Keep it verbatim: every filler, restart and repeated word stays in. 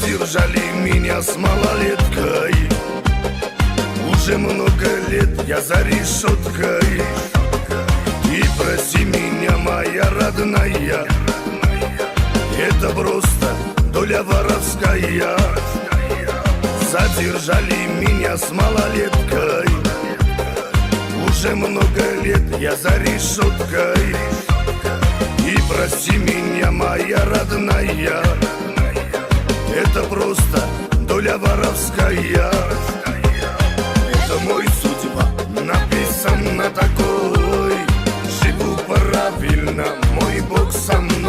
Задержали меня с малолеткой. Уже много лет я за решеткой. И прости меня, моя родная, это просто доля воровская. Задержали меня с малолеткой. Уже много лет я за решеткой. И прости меня, моя родная, это просто доля воровская. Это мой судьба, написано такой. Живу правильно, мой Бог со мной.